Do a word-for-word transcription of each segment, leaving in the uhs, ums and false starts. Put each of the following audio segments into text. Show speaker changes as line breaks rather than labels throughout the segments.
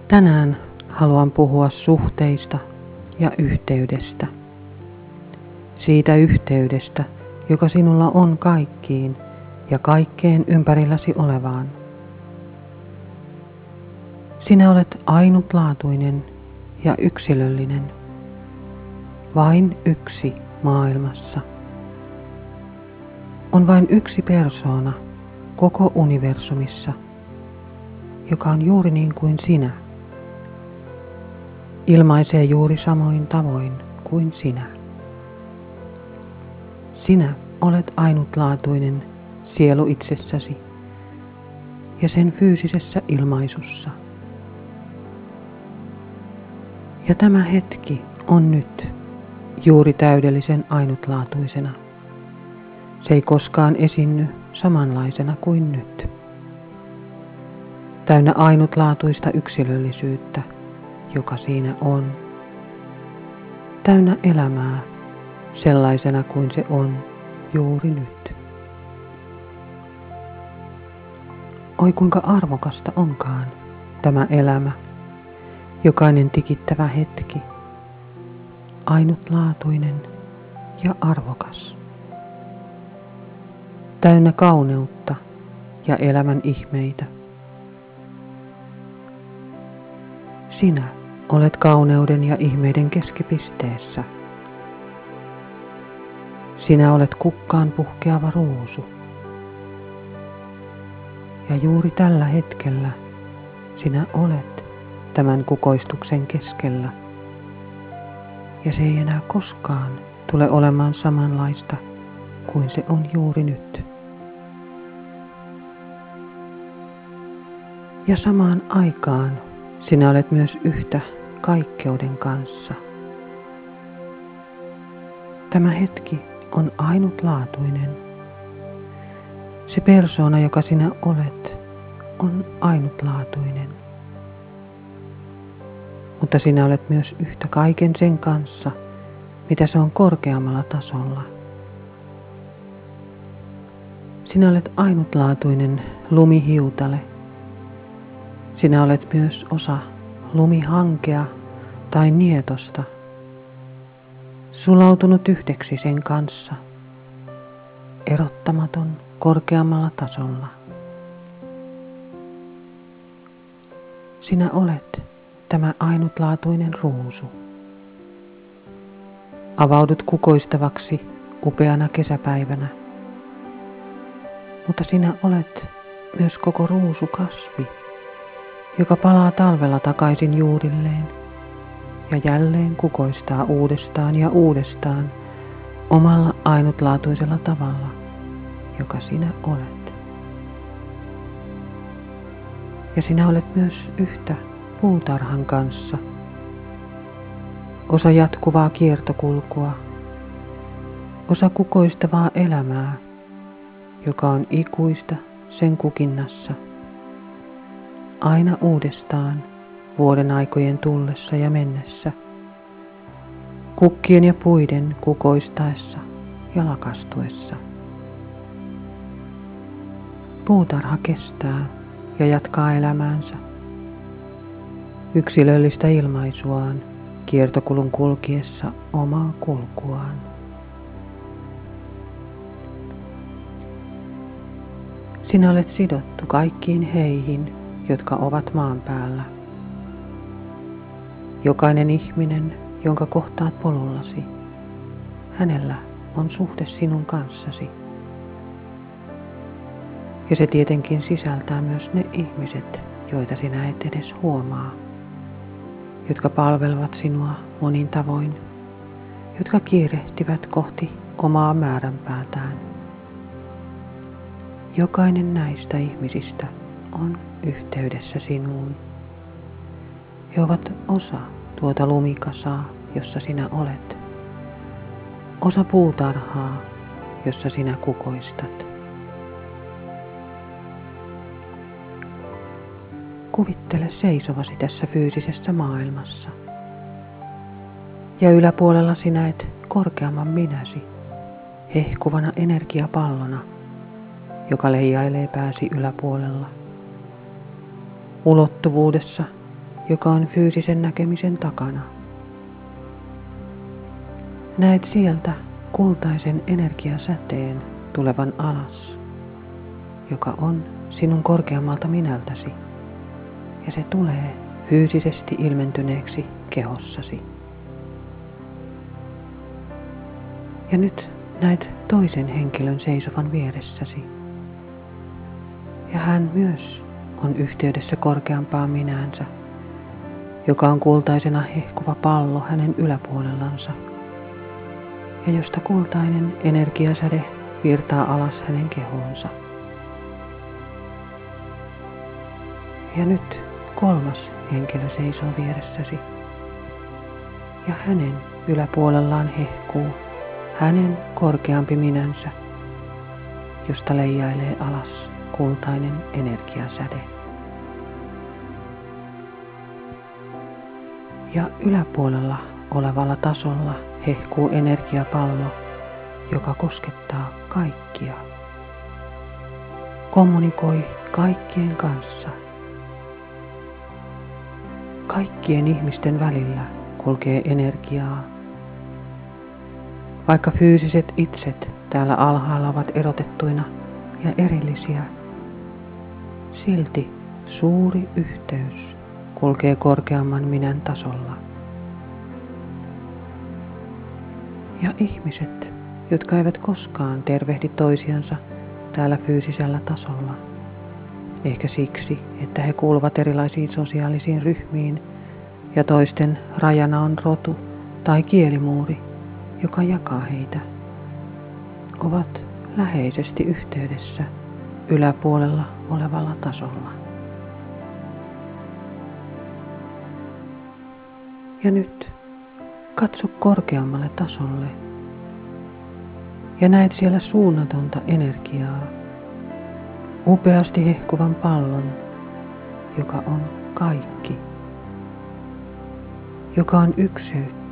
Tänään haluan puhua suhteista ja yhteydestä. Siitä yhteydestä, joka sinulla on kaikkiin ja kaikkeen ympärilläsi olevaan. Sinä olet ainutlaatuinen ja yksilöllinen. Vain yksi maailmassa. On vain yksi persoona koko universumissa, joka on juuri niin kuin sinä. Ilmaisee juuri samoin tavoin kuin sinä. Sinä olet ainutlaatuinen sielu itsessäsi ja sen fyysisessä ilmaisussa. Ja tämä hetki on nyt juuri täydellisen ainutlaatuisena. Se ei koskaan esiinny samanlaisena kuin nyt. Täynnä ainutlaatuista yksilöllisyyttä, joka siinä on. Täynnä elämää sellaisena kuin se on juuri nyt. Oi kuinka arvokasta onkaan tämä elämä, jokainen tikittävä hetki, ainutlaatuinen ja arvokas. Täynnä kauneutta ja elämän ihmeitä. Sinä olet kauneuden ja ihmeiden keskipisteessä. Sinä olet kukkaan puhkeava ruusu. Ja juuri tällä hetkellä sinä olet tämän kukoistuksen keskellä. Ja se ei enää koskaan tule olemaan samanlaista kuin se on juuri nyt. Ja samaan aikaan sinä olet myös yhtä kaikkeuden kanssa. Tämä hetki on ainutlaatuinen. Se persoona, joka sinä olet, on ainutlaatuinen. Mutta sinä olet myös yhtä kaiken sen kanssa, mitä se on korkeammalla tasolla. Sinä olet ainutlaatuinen lumihiutale. Sinä olet myös osa lumihankea tai nietosta, sulautunut yhdeksi sen kanssa, erottamaton korkeammalla tasolla. Sinä olet tämä ainutlaatuinen ruusu. Avaudut kukoistavaksi upeana kesäpäivänä, mutta sinä olet myös koko ruusukasvi, joka palaa talvella takaisin juurilleen ja jälleen kukoistaa uudestaan ja uudestaan omalla ainutlaatuisella tavalla, joka sinä olet. Ja sinä olet myös yhtä puutarhan kanssa, osa jatkuvaa kiertokulkua, osa kukoistavaa elämää, joka on ikuista sen kukinnassa. Aina uudestaan vuoden aikojen tullessa ja mennessä, kukkien ja puiden kukoistaessa ja lakastuessa. Puutarha kestää ja jatkaa elämäänsä, yksilöllistä ilmaisuaan kiertokulun kulkiessa omaa kulkuaan. Sinä olet sidottu kaikkiin heihin, jotka ovat maan päällä. Jokainen ihminen, jonka kohtaat polullasi, hänellä on suhde sinun kanssasi. Ja se tietenkin sisältää myös ne ihmiset, joita sinä et edes huomaa, jotka palvelevat sinua monin tavoin, jotka kiirehtivät kohti omaa määränpäätään. Jokainen näistä ihmisistä on yhteydessä sinuun. He ovat osa tuota lumikasaa, jossa sinä olet. Osa puutarhaa, jossa sinä kukoistat. Kuvittele seisovasi tässä fyysisessä maailmassa. Ja yläpuolella sinä et korkeamman minäsi, hehkuvana energiapallona, joka leijailee pääsi yläpuolella. Ulottuvuudessa, joka on fyysisen näkemisen takana. Näet sieltä kultaisen energiasäteen tulevan alas, joka on sinun korkeammalta minältäsi, ja se tulee fyysisesti ilmentyneeksi kehossasi. Ja nyt näet toisen henkilön seisovan vieressäsi, ja hän myös on yhteydessä korkeampaan minäänsä, joka on kultaisena hehkuva pallo hänen yläpuolellansa, ja josta kultainen energiasäde virtaa alas hänen kehoonsa. Ja nyt kolmas henkilö seisoo vieressäsi, ja hänen yläpuolellaan hehkuu hänen korkeampi minänsä, josta leijailee alas kultainen energiasäde. Ja yläpuolella olevalla tasolla hehkuu energiapallo, joka koskettaa kaikkia. Kommunikoi kaikkien kanssa. Kaikkien ihmisten välillä kulkee energiaa. Vaikka fyysiset itset täällä alhaalla ovat erotettuina ja erillisiä, silti suuri yhteys kulkee korkeamman minän tasolla. Ja ihmiset, jotka eivät koskaan tervehdi toisiansa täällä fyysisellä tasolla, ehkä siksi, että he kuuluvat erilaisiin sosiaalisiin ryhmiin ja toisten rajana on rotu tai kielimuuri, joka jakaa heitä, ovat läheisesti yhteydessä yläpuolella olevalla tasolla. Ja nyt katso korkeammalle tasolle ja näet siellä suunnatonta energiaa, upeasti hehkuvan pallon, joka on kaikki, joka on ykseyttä,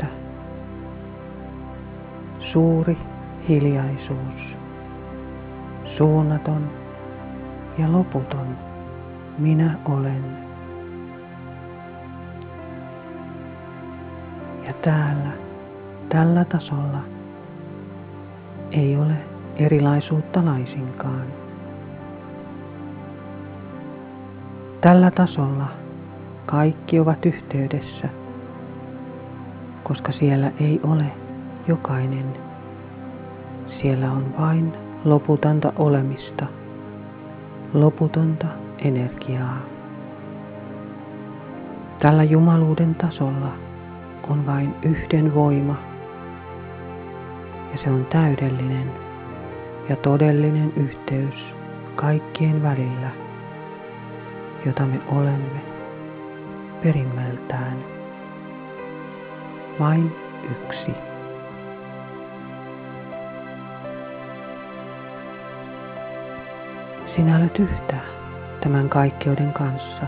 suuri hiljaisuus, suunnaton ja loputon minä olen. Ja täällä, tällä tasolla, ei ole erilaisuutta laisinkaan. Tällä tasolla kaikki ovat yhteydessä, koska siellä ei ole jokainen. Siellä on vain loputonta olemista, loputonta energiaa. Tällä jumaluuden tasolla on vain yhden voima, ja se on täydellinen ja todellinen yhteys kaikkien välillä, jota me olemme perimmältään. Vain yksi. Sinä olet yhtä tämän kaikkeuden kanssa.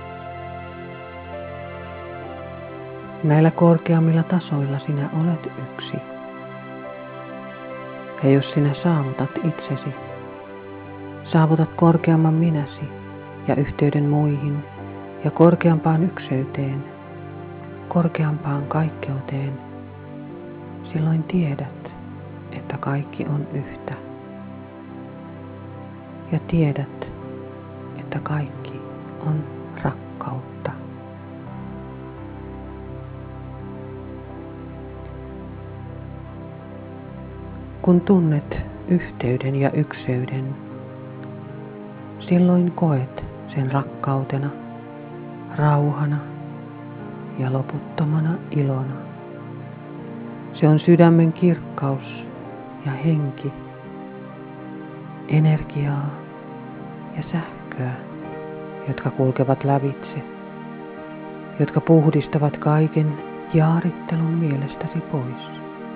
Näillä korkeammilla tasoilla sinä olet yksi. Ja jos sinä saavutat itsesi, saavutat korkeamman minäsi ja yhteyden muihin ja korkeampaan ykseyteen, korkeampaan kaikkeuteen, silloin tiedät, että kaikki on yhtä. Ja tiedät, että kaikki on rakkautta. Kun tunnet yhteyden ja ykseyden, silloin koet sen rakkautena, rauhana ja loputtomana ilona. Se on sydämen kirkkaus ja henki, energiaa ja sähköä, jotka kulkevat lävitse, jotka puhdistavat kaiken jaarittelun mielestäsi pois.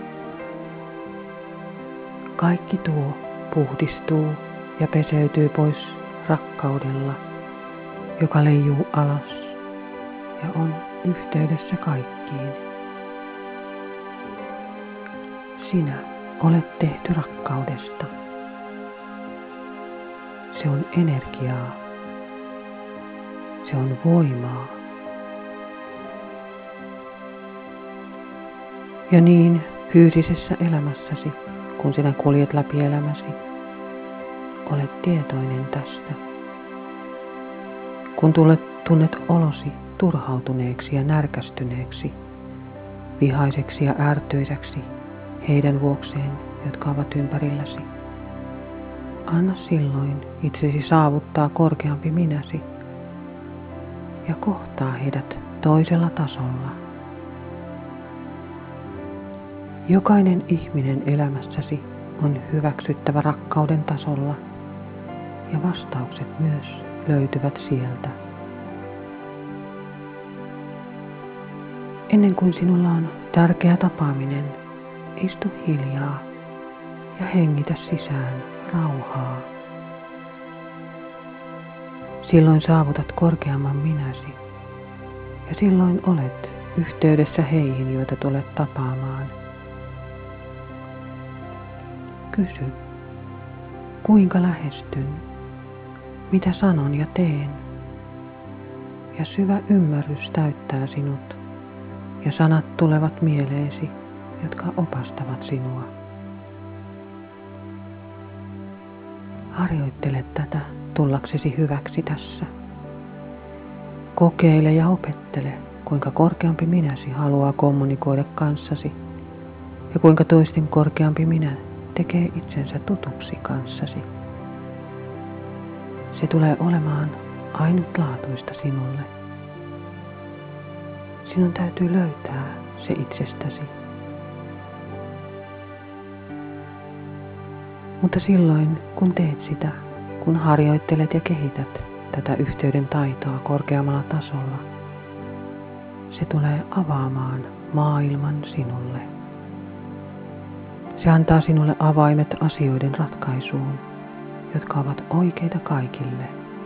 Kaikki tuo puhdistuu ja peseytyy pois rakkaudella, joka leijuu alas ja on yhteydessä kaikkiin. Sinä olet tehty rakkaudesta. Se on energiaa. Se on voimaa. Ja niin fyysisessä elämässäsi, kun sinä kuljet läpi elämäsi, olet tietoinen tästä. Kun tulet, tunnet olosi turhautuneeksi ja närkästyneeksi, vihaiseksi ja ärtyiseksi heidän vuokseen, jotka ovat ympärilläsi, anna silloin itsesi saavuttaa korkeampi minäsi ja kohtaa heidät toisella tasolla. Jokainen ihminen elämässäsi on hyväksyttävä rakkauden tasolla ja vastaukset myös löytyvät sieltä. Ennen kuin sinulla on tärkeä tapaaminen, istu hiljaa ja hengitä sisään rauhaa. Silloin saavutat korkeamman minäsi ja silloin olet yhteydessä heihin, joita tulet tapaamaan. Kysy, kuinka lähestyn, mitä sanon ja teen, ja syvä ymmärrys täyttää sinut, ja sanat tulevat mieleesi, jotka opastavat sinua. Harjoittele tätä tullaksesi hyväksi tässä. Kokeile ja opettele, kuinka korkeampi minäsi haluaa kommunikoida kanssasi, ja kuinka toisten korkeampi minä tekee itsensä tutuksi kanssasi. Se tulee olemaan ainutlaatuista sinulle. Sinun täytyy löytää se itsestäsi. Mutta silloin, kun teet sitä, kun harjoittelet ja kehität tätä yhteyden taitoa korkeammalla tasolla, se tulee avaamaan maailman sinulle. Se antaa sinulle avaimet asioiden ratkaisuun, jotka ovat oikeita kaikille.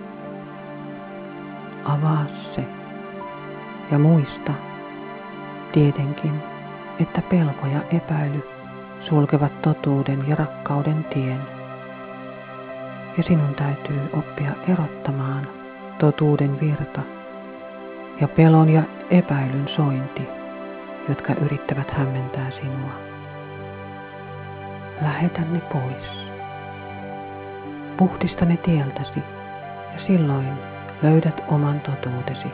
Avaa se ja muista tietenkin, että pelko ja epäily sulkevat totuuden ja rakkauden tien. Ja sinun täytyy oppia erottamaan totuuden virta ja pelon ja epäilyn sointi, jotka yrittävät hämmentää sinua. Lähetä ne pois. Puhdista ne tieltäsi ja silloin löydät oman totuutesi.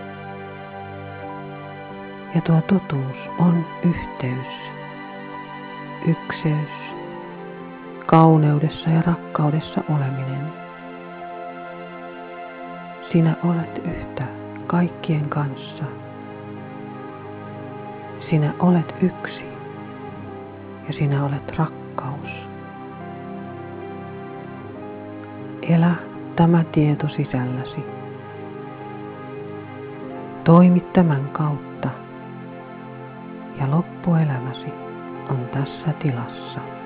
Ja tuo totuus on yhteys, ykseys, kauneudessa ja rakkaudessa oleminen. Sinä olet yhtä kaikkien kanssa. Sinä olet yksi ja sinä olet rakkaus. Elä tämä tieto sisälläsi. Toimi tämän kautta ja loppuelämäsi on tässä tilassa.